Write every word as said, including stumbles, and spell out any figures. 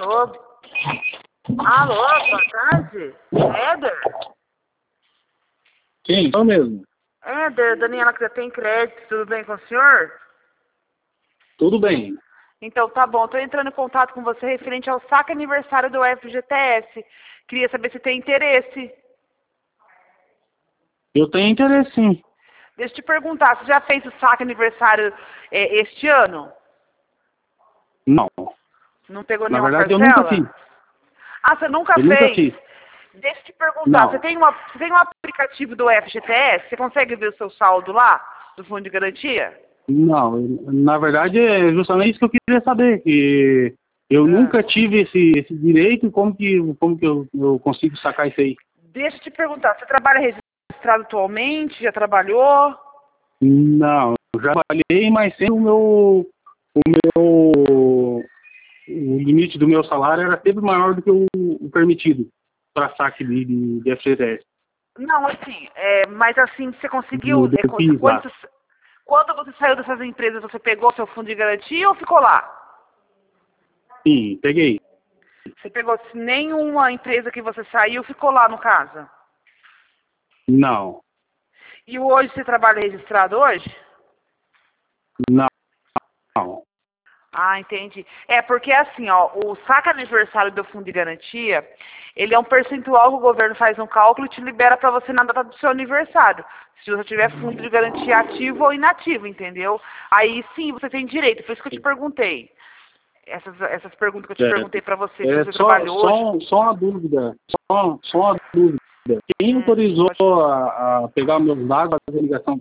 Alô? Alô, boa tarde. Éder? Sim, eu mesmo. Éder, Daniela que já tem crédito, tudo bem com o senhor? Tudo bem. Então tá bom, estou entrando em contato com você referente ao saque aniversário do F G T S. Queria saber se tem interesse. Eu tenho interesse, sim. Deixa eu te perguntar, você já fez o saque aniversário é, este ano? Não. Não pegou Na nenhuma verdade, parcela? eu nunca fiz. Ah, você nunca Eu fez? nunca fiz. Deixa eu te perguntar, Não. você tem, uma, você tem um aplicativo do F G T S? Você consegue ver o seu saldo lá, do fundo de garantia? Não. Na verdade, é justamente isso que eu queria saber. Que eu Ah. nunca tive esse, esse direito. Como que, como que eu, eu consigo sacar isso aí? Deixa eu te perguntar, você trabalha registrado atualmente? Já trabalhou? Não. Eu já trabalhei, mas sempre o meu... O meu... O limite do meu salário era sempre maior do que o, o permitido para saque de, de, de F G T S. Não, assim, é, mas assim, você conseguiu, Do, do é, quando, PIS lá. quando quando você saiu dessas empresas, você pegou seu fundo de garantia ou ficou lá? Sim, peguei. Você pegou nenhuma empresa que você saiu, ficou lá no caso? Não. E hoje você trabalha registrado hoje? Não. Não. Ah, entendi. É, porque assim, ó, o saque aniversário do fundo de garantia, ele é um percentual que o governo faz um cálculo e te libera para você na data do seu aniversário. Se você tiver fundo de garantia ativo ou inativo, entendeu? Aí sim você tem direito, por isso que eu te perguntei. Essas, essas perguntas que eu te É, perguntei para você, se é você só, trabalhou hoje. só, só uma dúvida. Só, só uma dúvida. Quem Hum, autorizou pode- a, a pegar meus dados, fazer ligação